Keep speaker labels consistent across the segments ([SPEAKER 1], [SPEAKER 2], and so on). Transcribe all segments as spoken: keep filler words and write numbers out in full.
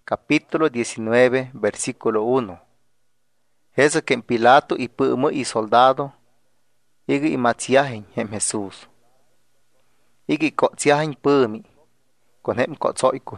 [SPEAKER 1] capítulo diecinueve, versículo uno. Ese que en Pilato y pumu y soldado, iga y matsiajen hem Jesús. Iga y kotsiajen pumi, con hem kotsoikui.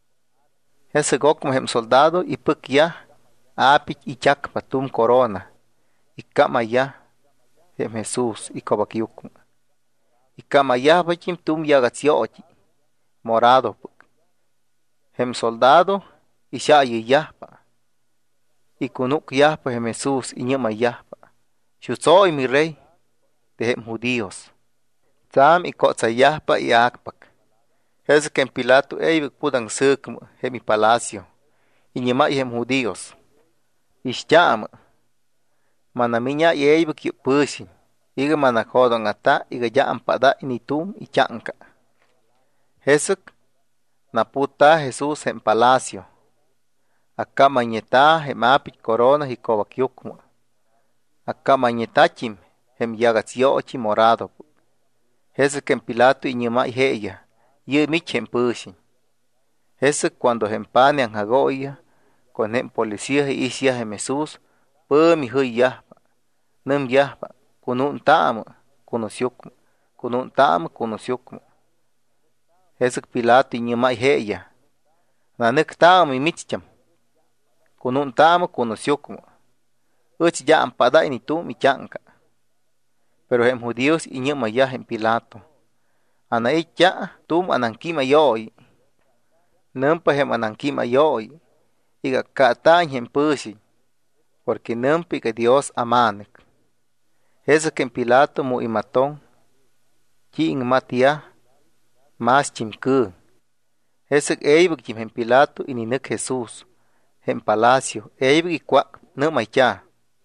[SPEAKER 1] Ese gokum hem soldado y pukya, apich y chak patum corona, y kama ya hem Jesús y kobakyukum. Y kama ya bachim tum yagatsiochi, morado puk. Hem soldado y shayi yahpa. Y kunuk yahpa hem Jesús y nyama yahpa. Shusoy mi rey de hem judíos. Tam y kotsa yahpa y akpak. Ese que en Pilato eibik pudan sirkum hem mi palacio. Y nyama y hem judíos. Ishtama. Manaminya y eibik yu pushin. Iga manakodon ata iga ya ampada initum y chanka. Jesuk naputa Jesús en palacio. Acá mañeta hem apich corona y kobakyukma. Acá mañetachim hem yagatsiochi morado. Jesuk en Pilato y nyama y heya. Ye mich hem pushin. Jesuk cuando hem panean hagoya. Con hem policía y isya hem Jesús. Pumi huy yahpa. Num yahpa. Kunun tama kunusyukma. Kunun tama kunusyukma. Jesuk Pilato y nyama y heya. Nanek tama y michcham. Kunun tama kunusyukma. Uch ya ampada y nitum y chanka. Pero hem judíos y nyama ya hem Pilato. Ana ya tum anankima yoy. Numpa hem anankima yoy. Iga katañ hem pushi. Porque numpa que Dios amanek. Jesuk en Pilato mu imatón. King matia. Mas chimku. Jesuk eibuk jim hem Pilato y ninek Jesús. Hem palacio. Eibuk y kwak numay ya.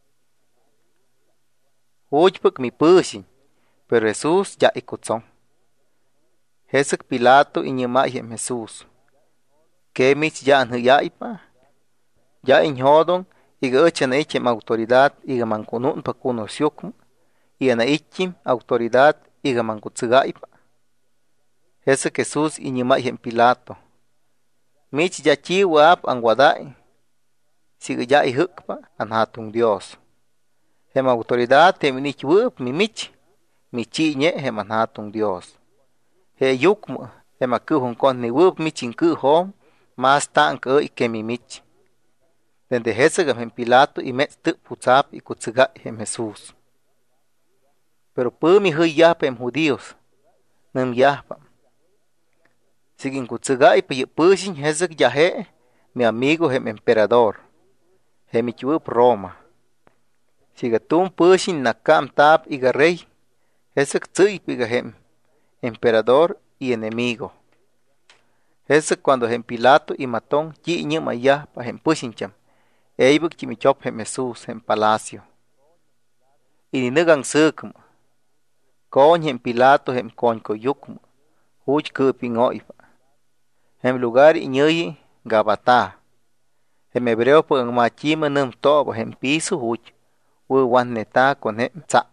[SPEAKER 1] Ujpuk mi pushi. Pero Jesús ya ikutzon. Jesuk Pilato y nyama hem Jesús. Que mich ya anhuyaipa. Ya inhodon. Iga echan echem autoridad. Iga mankunun pa kunosyukm. Iga na ichim autoridad. Iga mankutsugaipa. Jesuk Jesús y nyama hem Pilato. Mich ya chiwa ap angwadai. Siga ya ihukpa anhatung Dios. Hem autoridad hem nich wup mi mich. Mi chi nye hem anhatung Dios. He yukmu hem akuhun kon ni wup michin ku hom. Mas tank oi que mi mich. Dende Jesuk hem Pilato y metz tup putzap y kutsugai hem Jesús. Pero pumi huy yahpa hem judíos. Num yahpa. Sigin kutsugai pa yu pushin Jesuk yahe. Mi amigo hem emperador. Hem ich wup Roma. Siga tum pushin nakam tap iga rey. Jesuk tsuyp iga hem emperador y enemigo. Jesuk cuando hem Pilato y matón yi nyama ya pa hem pushincham. Eibuk chimichop hem Jesús hem palacio. Y ninugang sukma. Kon hem Pilato hem konko yukma. Huch kuping oipa. Hem lugar iñuyi Gabatá. Hem hebreo po ang machima num tobo hem piso huch. Wuwan neta con hem tsa.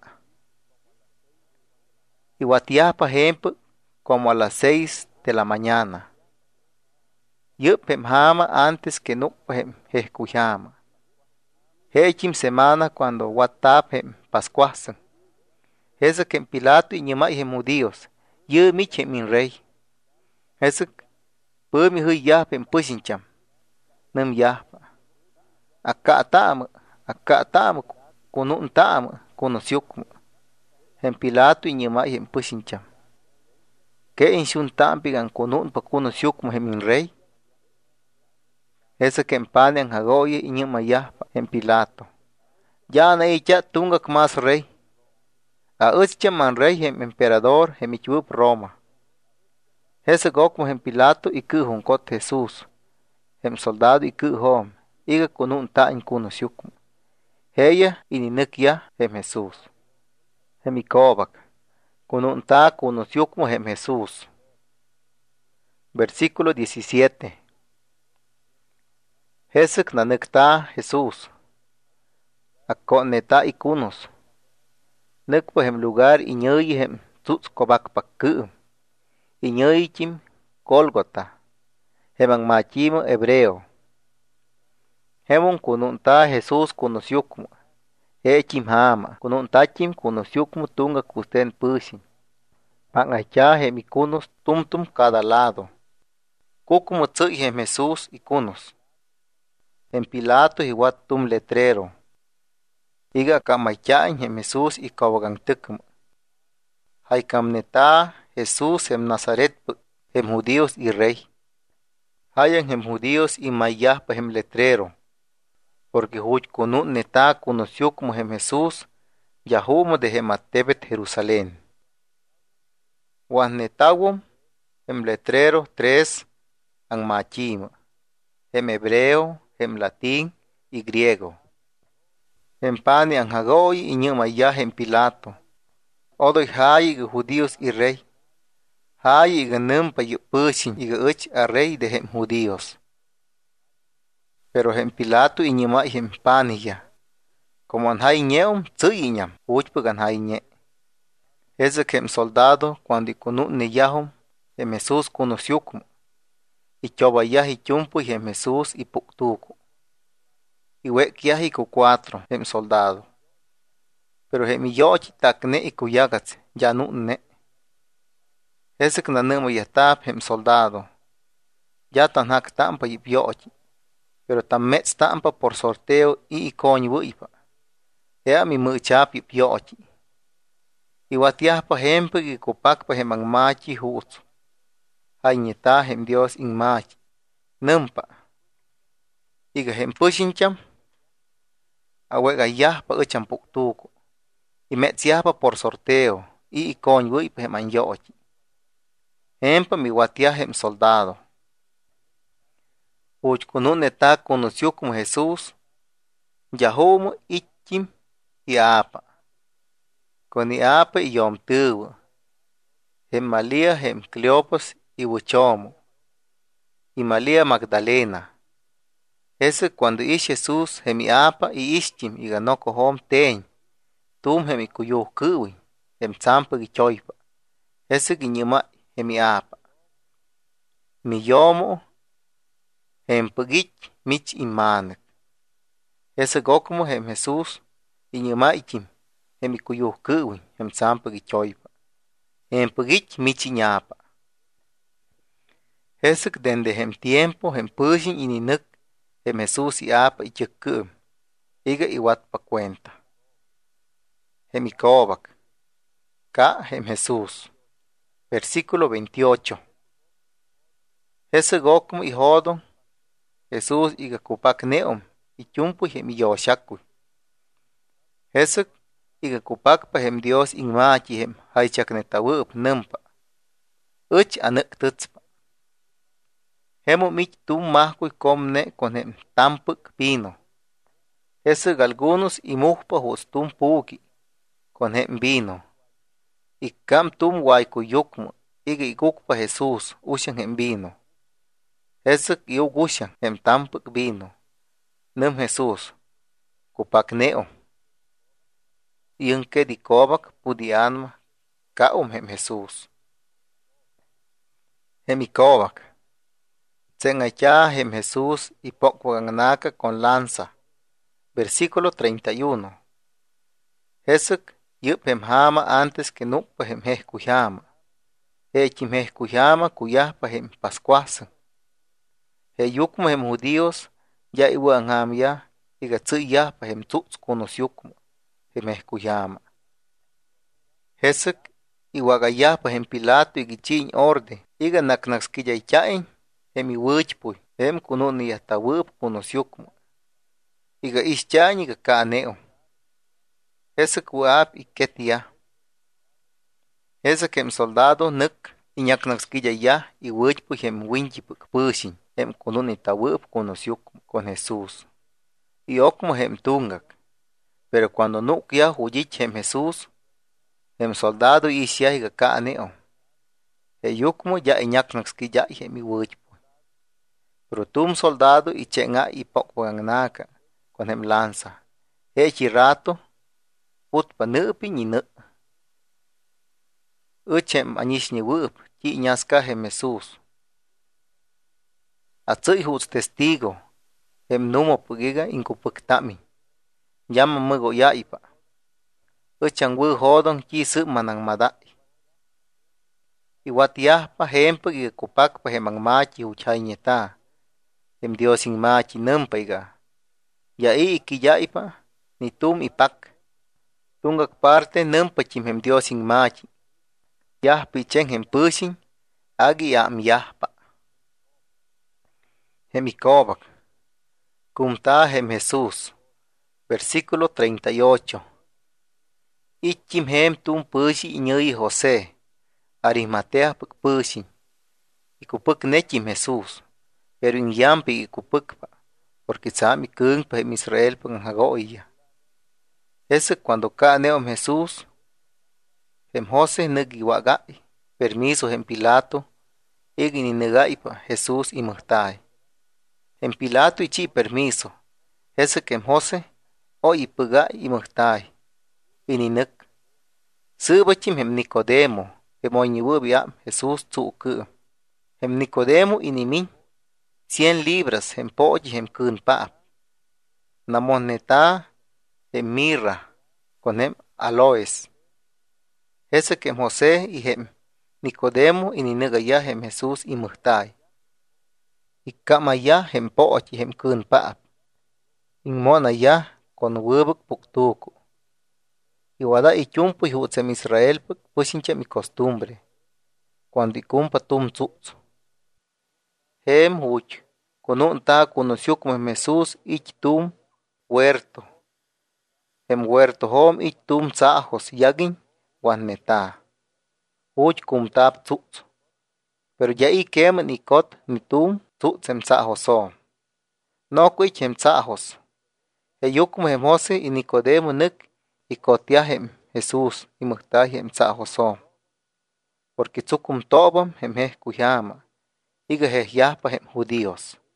[SPEAKER 1] Y watiapa hempo como a las seis de la mañana. Yup hem hama antes que nuk hem hekuyama. Hechim semana cuando watap hem pascuasan. Jesuk hem Pilato y nyama hem judíos. Yu mich hem min rey. Jesuk pumi huy yahpa hem pushincham. Num yahpa. Akka tama. Akka tama. Kunun tama. Kunusyukma. Hem Pilato y nyama hem pushincham. Que en shun tampigan kunun pa kunusyukma hem min rey. Ese que empanean hagoye y nyama yahpa hem Pilato. Ya na icha tungak mas rey. A ucha man rey hem emperador hem ichwup Roma. Ese gokmo hem Pilato y kuhun kot Jesús. Hem soldado y kuhom. Iga kunun ta in kunusyukma. Heya y ninuk ya hem Jesús. Hem ikobak. Kunun ta kunusyukma hem Jesús. Versículo diecisiete. Jesuk nanukta Jesús. Akon neta ikunus. Nukpo hem lugar iñuyi hem tutz kobak pakku. Iñuyichim Golgota. Hem ang machimo hebreo. Hemon kununta Jesús kunusyukmu. Echim hama. Kununtachim kunusyukmu tunga kusten pushin. Pangaycha hemi kunus tumtum cada lado. Kukumu tsuy hem Jesús y kunus. En Pilato hiwat tum letrero. Iga kamaychain hem Jesús y kawagantukmu. Haikamneta Jesús hem Nazaret hem judíos y rey. Hayan hem judíos y mayahpa hem letrero. Porque huch kunun neta kunusyukmu hem Jesús yahumo de hem atebet Jerusalén. Wan netawum hem letrero tres ang machima. Hem hebreo, hem latín y griego. Hem pani ang hagoy y nyumaya hem Pilato. Odoy hay y judíos y rey. Hay y ganumpa y pushin y uch a rey de hem judíos. Pero hem Pilato y nyuma y hem pani ya. Como an hay ñeum tsuy ñam, uchpag an hay ñe. Ese que hem soldado cuando ikunun ne yahum, hem Jesús kunusyukmu. Y chobayah y chumpu y hem Jesús y puktuku. Y wekyah y ku cuatro hem soldado. Pero hem yoch takne y kuyagats ya nunne. Ese que nanemo yatab hem soldado. Ya tan hak tampa y yoch. Pero tan metz tampa por sorteo y ikoñ wuipa. Ea mi muchap y yoch. Y watiahpa hempe y kupakpa hem ang machi hutsu. Hañeta hem Dios in machi. Numpa. Iga hem pushincham. Awega yahpa ucham puktuku. Y metziahpa por sorteo. Y ikoñ wuipa hem ang yoch. Hempa mi watiah hem soldado. Uch kunun neta kunusyukmu Jesús. Yahumo ichim y apa. Con i apa y yom tuwa. Hem Malia hem Cleopas y Wuchomo. Y Malia Magdalena. Ese cuando ish Jesús hem i apa y ishchim y ganoko hom teñ. Tum hem i kuyuh kuwi. Hem tsampa y choipa. Ese ginyuma hem i apa. Mi yomo hem pagich mich imanek. Ese gokumo hem Jesús y nyuma ichim. Hem i kuyuh kuwi. Hem tsampa y choipa. Hem pagich mich iñapa. Ese dende hem tiempo hem pushin y ninuk. Hem Jesús y apa y chukum. Iga iwat pa cuenta. Hem i kobak. Ka hem Jesús. Versículo veintiocho. Ese gokum y hodon. Jesús iga kupak neum. Y chumpu hem i yoshakui. Ese iga kupak pa hem Dios in machi hem haichak netawup numpa. Uch anuk tutspa. Hemo mich tum mahkui komne con hem tampuk pino. Ese algunos y mujpa hos tum puki con hem vino. Y kam tum waiku yukmu. Iga igukpa Jesús ushan hem vino. Ese yu gushan hem tampuk vino. Num Jesús. Kupak neo. Yunke di kobak pudi anma. Kaum hem Jesús. Hem i kobak. Tsengacha hem Jesús y pokwanganaka con lanza. Versículo treinta y uno. Jesuk yup hem hama antes que nukpa hem hejkuyama. Echim hejkuyama kuyahpa hem pascuasan. He yukmu hem judíos ya iwan ham ya iga tsuyahpa hem tuts kunus yukmu hem hejkuyama. Jesuk iwagayahpa hem Pilato igichiñ orde iga naknakskiyaychain hem iwuchpuy hem kunun yahtawup kunus yukmu. Iga ishchañ iga kaaneo. Jesuk wuap iketia. Jesuk hem soldado nuk iñaknakskiyaya iwuchpuy hem winchipuk pushin hem kunun itawup kunus yukmu con Jesús. Y okmo hem tungak. Pero cuando nuk ya huyich hem Jesús, hem soldado isya iga kaaneo. He yukmu ya iñaknakskiyay hem iwuchpuy. Pero tum soldado ichenga ipokwangnaka con hem lanza. Echi rato putpa nupi ni nu. Uchem anish ni wup ki ñaska hem Jesús. Atsuy huts testigo hem numo pugiga inkupuktamin. Yama mugo yaipa. Uchang wu hodon kisu manang madai. Iwatiahpa hempag iga kupakpa hemang machi uchayñeta. Hem diosin machi numpaiga. Ya i ikiyaipa ni tum ipak. Tungak parte numpachim hem diosin machi. Yahpi chen hem pusin agi am yahpa. Hem ikobak. Kumta hem Jesús. Versículo treinta y ocho. Ichim hem tum pusi iñui José. Arimatea puk pusin. Ikupuk nechim Jesús. Pero in yampi ikupukpa. Porque sami kungpa hem Israel pang hagoya. Ese cuando ka neom Jesús. Hem José negi wagai. Permiso hem Pilato. Igi ni negaipa Jesús imuhtai. Hem Pilato ichi permiso. Ese kem José. O ipugai imuhtai. Ininuk. Subachim hem Nicodemo. Hem oñiwubiam Jesús tsuku. Hem Nicodemo inimin. Cien libras hem poji hem kun paap. Namoneta hem mirra. Con hem aloes. Ese kem José y hem Nicodemo ininugaya hem Jesús imuhtai. Ikamaya hem poji hem kun paap. Inmonaya con wubuk puktuku. Iwada ichumpu ihutsem Israel puk pusincha mi costumbre. Cuando ikumpa tum tsutsu. Hem huch. Kunun ta kunusyuk hem Jesús ich tum huerto. Hem huerto hom ich tum tsahos yagin waneta. Huch kumtab tsutsu. Pero ya ikemen ikot ni tum tsutsem tsahosom. No kuich hem tsahos. Heyukum hem José y Nicodemo nuk ikotia hem Jesús imuhtai hem tsahosom. Porque tsukum tobam hem heh kuyama. Iga heh yahpa hem judíos.